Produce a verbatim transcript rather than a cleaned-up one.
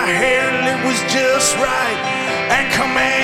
hair and it was just right. At command